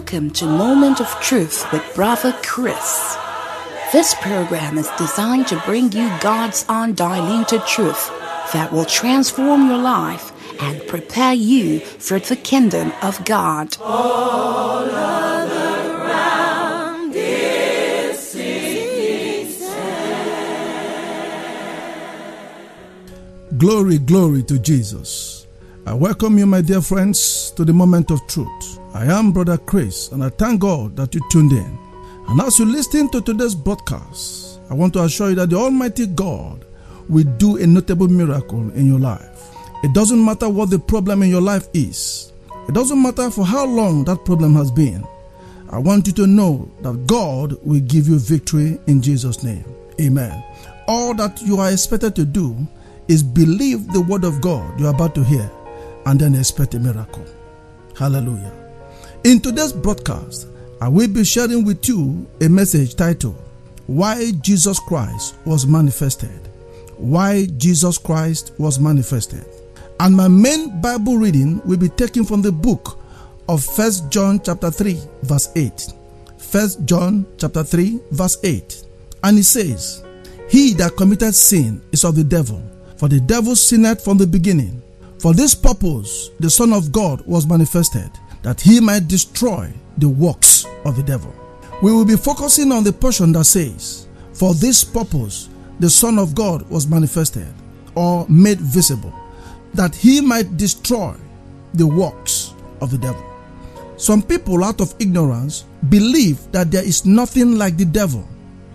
Welcome to Moment of Truth with Brother Chris. This program is designed to bring you God's undiluted truth that will transform your life and prepare you for the kingdom of God. All other ground is sinking sand. Glory, glory to Jesus. I welcome you, my dear friends, to the Moment of Truth. I am Brother Chris, and I thank God that you tuned in. And as you listen to today's broadcast, I want to assure you that the Almighty God will do a notable miracle in your life. It doesn't matter what the problem in your life is. It doesn't matter for how long that problem has been. I want you to know that God will give you victory in Jesus' name. Amen. All that you are expected to do is believe the word of God you are about to hear and then expect a miracle. Hallelujah. In today's broadcast, I will be sharing with you a message titled, Why Jesus Christ Was Manifested. Why Jesus Christ was manifested. And my main Bible reading will be taken from the book of 1 John chapter 3 verse 8. 1 John chapter 3 verse 8. And it says, He that committed sin is of the devil, for the devil sinned from the beginning. For this purpose the Son of God was manifested, that he might destroy the works of the devil. We will be focusing on the portion that says, For this purpose the Son of God was manifested, or made visible, that he might destroy the works of the devil. Some people, out of ignorance, believe that there is nothing like the devil.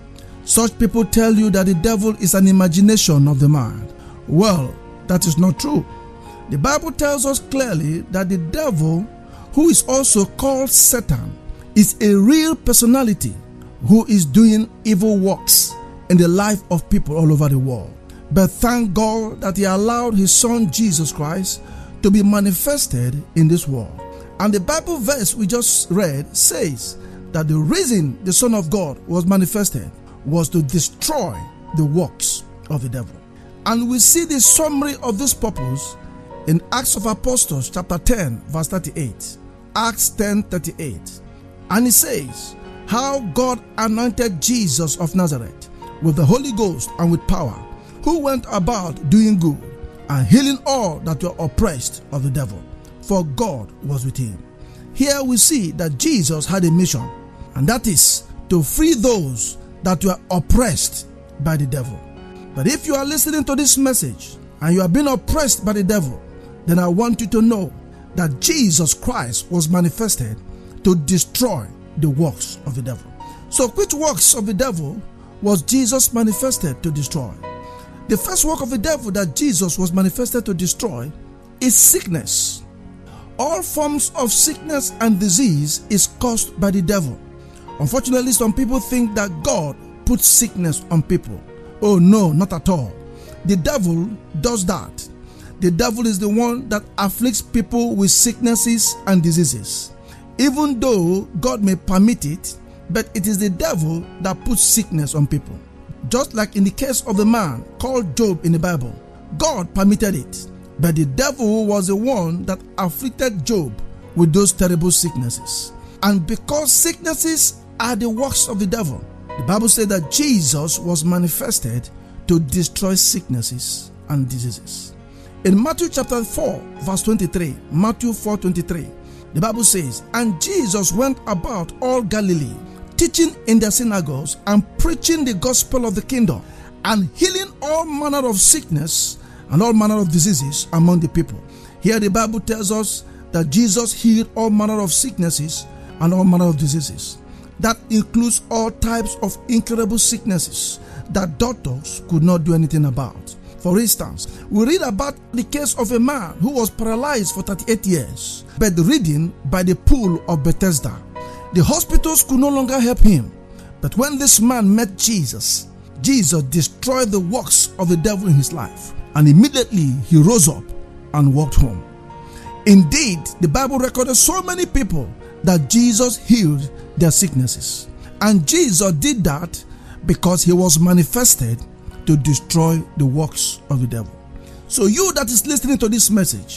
Such people tell you that the devil is an imagination of the mind. Well, that is not true. The Bible tells us clearly that the devil, who is also called Satan, is a real personality who is doing evil works in the life of people all over the world. But thank God that He allowed His Son Jesus Christ to be manifested in this world. And the Bible verse we just read says that the reason the Son of God was manifested was to destroy the works of the devil. And we see the summary of this purpose in Acts of Apostles chapter 10 verse 38. Acts 10:38. And it says, How God anointed Jesus of Nazareth with the Holy Ghost and with power, who went about doing good and healing all that were oppressed of the devil, for God was with him. Here we see that Jesus had a mission, and that is to free those that were oppressed by the devil. But if you are listening to this message and you have been oppressed by the devil, then I want you to know that Jesus Christ was manifested to destroy the works of the devil. So which works of the devil was Jesus manifested to destroy? The first work of the devil that Jesus was manifested to destroy is sickness. All forms of sickness and disease is caused by the devil. Unfortunately, some people think that God puts sickness on people. Oh no, not at all. The devil does that. The devil is the one that afflicts people with sicknesses and diseases. Even though God may permit it, but it is the devil that puts sickness on people. Just like in the case of the man called Job in the Bible, God permitted it, but the devil was the one that afflicted Job with those terrible sicknesses. And because sicknesses are the works of the devil, the Bible said that Jesus was manifested to destroy sicknesses and diseases. In Matthew chapter 4 verse 23, Matthew 4:23, the Bible says, And Jesus went about all Galilee, teaching in their synagogues and preaching the gospel of the kingdom, and healing all manner of sickness and all manner of diseases among the people. Here the Bible tells us that Jesus healed all manner of sicknesses and all manner of diseases. That includes all types of incurable sicknesses that doctors could not do anything about. For instance, we read about the case of a man who was paralyzed for 38 years, bedridden by the pool of Bethesda. The hospitals could no longer help him. But when this man met Jesus, Jesus destroyed the works of the devil in his life, and immediately he rose up and walked home. Indeed, the Bible recorded so many people that Jesus healed their sicknesses. And Jesus did that because he was manifested to destroy the works of the devil. So you that is listening to this message,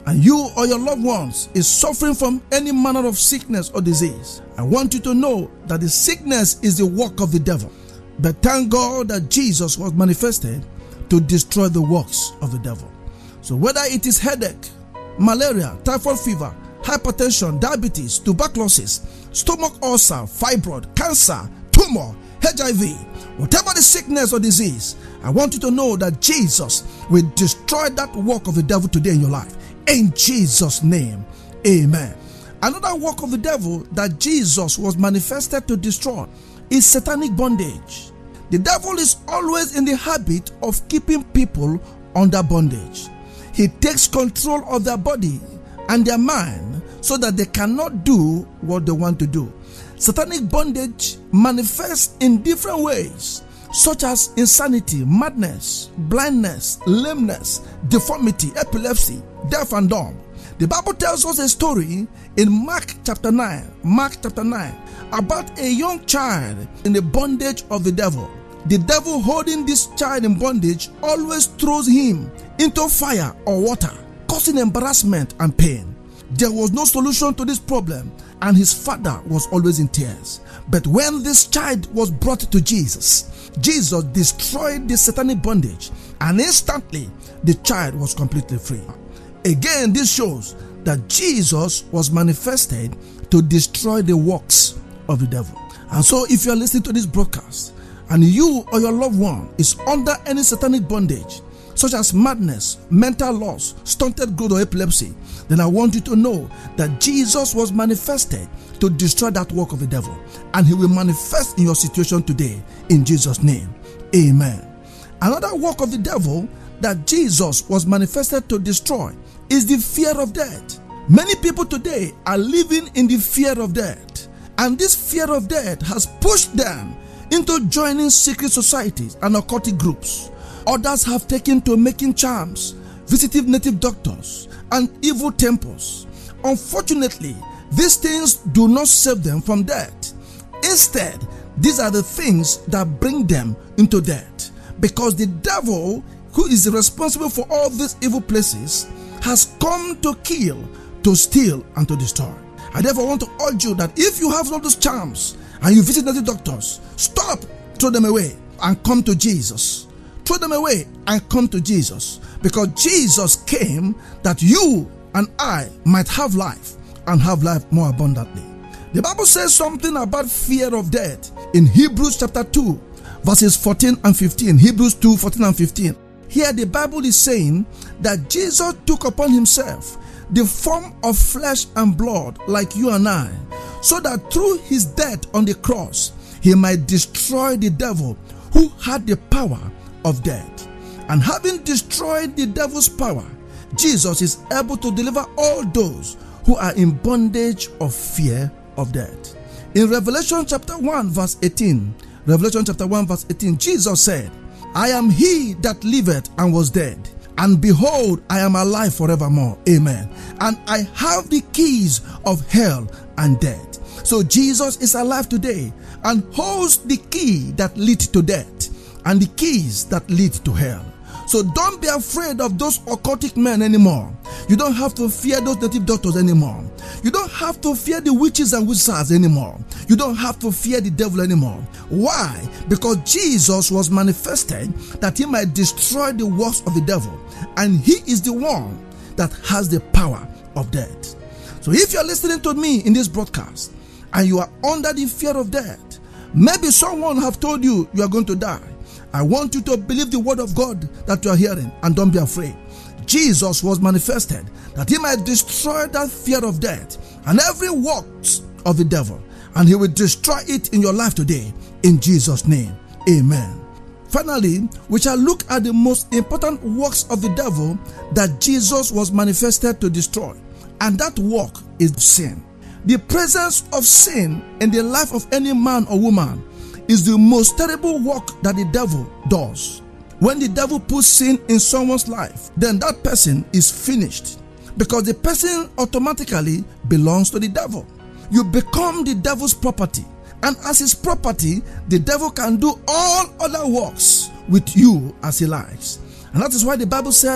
and you or your loved ones is suffering from any manner of sickness or disease, I want you to know that the sickness is the work of the devil. But thank God that Jesus was manifested to destroy the works of the devil. So whether it is headache, malaria, typhoid fever, hypertension, diabetes, tuberculosis, stomach ulcer, fibroid, cancer, tumor, HIV, whatever the sickness or disease, I want you to know that Jesus will destroy that work of the devil today in your life. In Jesus' name, amen. Another work of the devil that Jesus was manifested to destroy is satanic bondage. The devil is always in the habit of keeping people under bondage. He takes control of their body and their mind so that they cannot do what they want to do. Satanic bondage manifests in different ways, such as insanity, madness, blindness, lameness, deformity, epilepsy, deaf and dumb. The Bible tells us a story in Mark chapter 9, about a young child in the bondage of the devil. The devil holding this child in bondage always throws him into fire or water, causing embarrassment and pain. There was no solution to this problem, and his father was always in tears. But when this child was brought to Jesus, Jesus destroyed the satanic bondage, and instantly the child was completely free. Again, this shows that Jesus was manifested to destroy the works of the devil. And so if you are listening to this broadcast and you or your loved one is under any satanic bondage, such as madness, mental loss, stunted growth or epilepsy, then I want you to know that Jesus was manifested to destroy that work of the devil, and he will manifest in your situation today in Jesus' name. Amen. Another work of the devil that Jesus was manifested to destroy is the fear of death. Many people today are living in the fear of death, and this fear of death has pushed them into joining secret societies and occultic groups. Others have taken to making charms, visiting native doctors, and evil temples. Unfortunately, these things do not save them from death. Instead, these are the things that bring them into death, because the devil, who is responsible for all these evil places, has come to kill, to steal, and to destroy. I therefore want to urge you that if you have all those charms and you visit native doctors, stop, throw them away, and come to Jesus. Throw them away and come to Jesus, because Jesus came that you and I might have life and have life more abundantly. The Bible says something about fear of death in Hebrews chapter 2, verses 14 and 15. Hebrews 2, 14 and 15. Here the Bible is saying that Jesus took upon himself the form of flesh and blood like you and I, so that through his death on the cross, he might destroy the devil who had the power of death. And having destroyed the devil's power, Jesus is able to deliver all those who are in bondage of fear of death. In Revelation chapter 1 verse 18, Jesus said, I am he that liveth and was dead, and behold, I am alive forevermore. Amen. And I have the keys of hell and death. So Jesus is alive today and holds the key that leads to death and the keys that lead to hell. So don't be afraid of those occultic men anymore. You don't have to fear those native doctors anymore. You don't have to fear the witches and wizards anymore. You don't have to fear the devil anymore. Why? Because Jesus was manifested that he might destroy the works of the devil, and he is the one that has the power of death. So if you're listening to me in this broadcast and you are under the fear of death, maybe someone have told you you are going to die, I want you to believe the word of God that you are hearing and don't be afraid. Jesus was manifested that he might destroy that fear of death and every works of the devil, and he will destroy it in your life today in Jesus' name. Amen. Finally, we shall look at the most important works of the devil that Jesus was manifested to destroy, and that work is sin. The presence of sin in the life of any man or woman is the most terrible work that the devil does. When the devil puts sin in someone's life, then that person is finished, because the person automatically belongs to the devil. You become the devil's property, and as his property, the devil can do all other works with you as he likes. And that is why the Bible said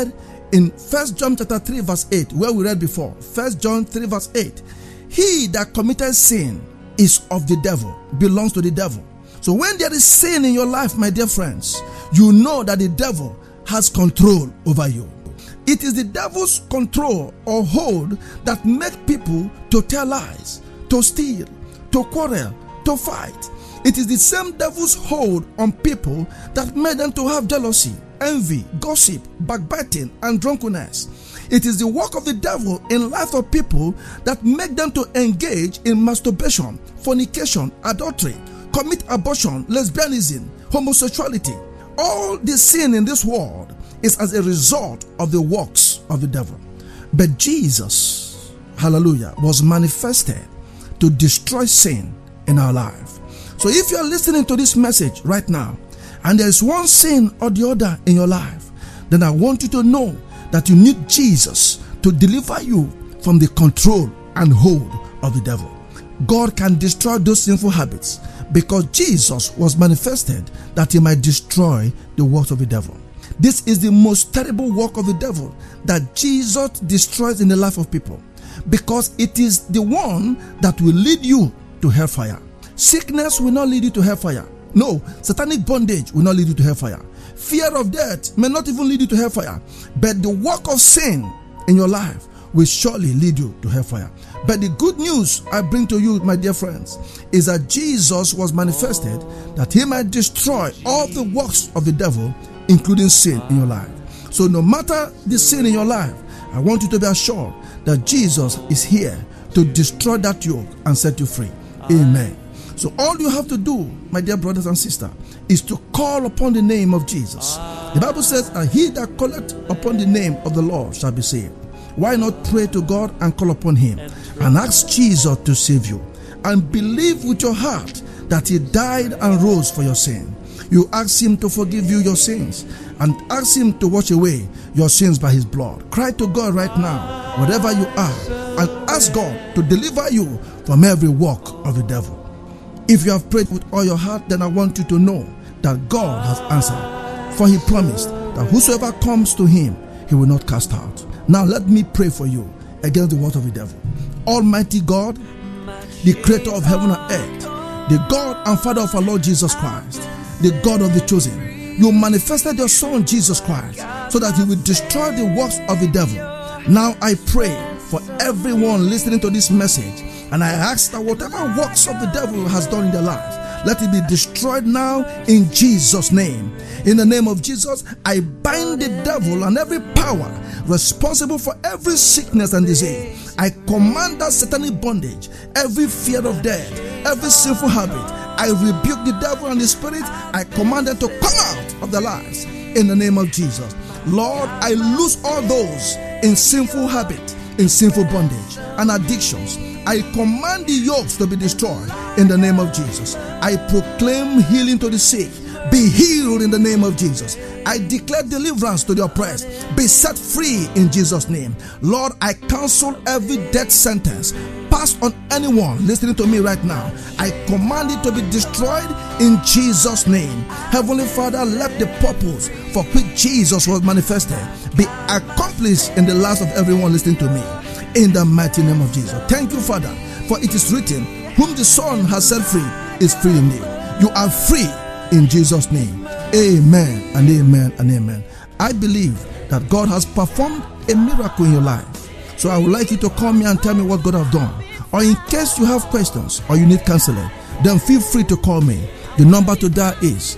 in 1 John chapter 3 verse 8, where we read before, 1 John 3 verse 8, he that committed sin is of the devil, belongs to the devil. So when there is sin in your life, my dear friends, you know that the devil has control over you. It is the devil's control or hold that makes people to tell lies, to steal, to quarrel, to fight. It is the same devil's hold on people that made them to have jealousy, envy, gossip, backbiting, and drunkenness. It is the work of the devil in life of people that make them to engage in masturbation, fornication, adultery, commit abortion, lesbianism, homosexuality. All the sin in this world is as a result of the works of the devil. But Jesus, hallelujah, was manifested to destroy sin in our life. So if you are listening to this message right now, and there is one sin or the other in your life, then I want you to know that you need Jesus to deliver you from the control and hold of the devil. God can destroy those sinful habits because Jesus was manifested that he might destroy the works of the devil. This is the most terrible work of the devil that Jesus destroys in the life of people, because it is the one that will lead you to hellfire. Sickness will not lead you to hellfire. No, satanic bondage will not lead you to hellfire. Fear of death may not even lead you to hellfire. But the work of sin in your life will surely lead you to hellfire. But the good news I bring to you, my dear friends, is that Jesus was manifested that he might destroy all the works of the devil, including sin in your life. So no matter the sin in your life, I want you to be assured that Jesus is here to destroy that yoke and set you free. Amen. So all you have to do, my dear brothers and sisters, is to call upon the name of Jesus. The Bible says, and he that calleth upon the name of the Lord shall be saved. Why not pray to God and call upon him and ask Jesus to save you, and believe with your heart that he died and rose for your sin. You ask him to forgive you your sins and ask him to wash away your sins by his blood. Cry to God right now, wherever you are, and ask God to deliver you from every work of the devil. If you have prayed with all your heart, then I want you to know that God has answered. For he promised that whosoever comes to him, he will not cast out. Now let me pray for you against the works of the devil. Almighty God, the creator of heaven and earth, the God and Father of our Lord Jesus Christ, the God of the chosen, you manifested your Son Jesus Christ so that he will destroy the works of the devil. Now I pray for everyone listening to this message, and I ask that whatever works of the devil has done in their lives, let it be destroyed now in Jesus' name. In the name of Jesus, I bind the devil and every power responsible for every sickness and disease. I command that satanic bondage, every fear of death, every sinful habit. I rebuke the devil and the spirit. I command them to come out of their lives in the name of Jesus. Lord, I lose all those in sinful habit, in sinful bondage and addictions. I command the yokes to be destroyed in the name of Jesus. I proclaim healing to the sick. Be healed in the name of Jesus. I declare deliverance to the oppressed. Be set free in Jesus' name. Lord, I cancel every death sentence passed on anyone listening to me right now. I command it to be destroyed in Jesus' name. Heavenly Father, let the purpose for which Jesus was manifested be accomplished in the lives of everyone listening to me. In the mighty name of Jesus. Thank you, Father, for it is written, whom the Son has set free is free indeed. You are free in Jesus' name. Amen and amen and amen. I believe that God has performed a miracle in your life. So I would like you to call me and tell me what God has done. Or in case you have questions or you need counseling, then feel free to call me. The number to dial is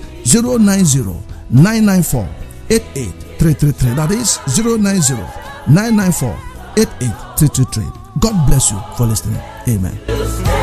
090-994-88333. That is 090-994-88333. God bless you for listening. Amen.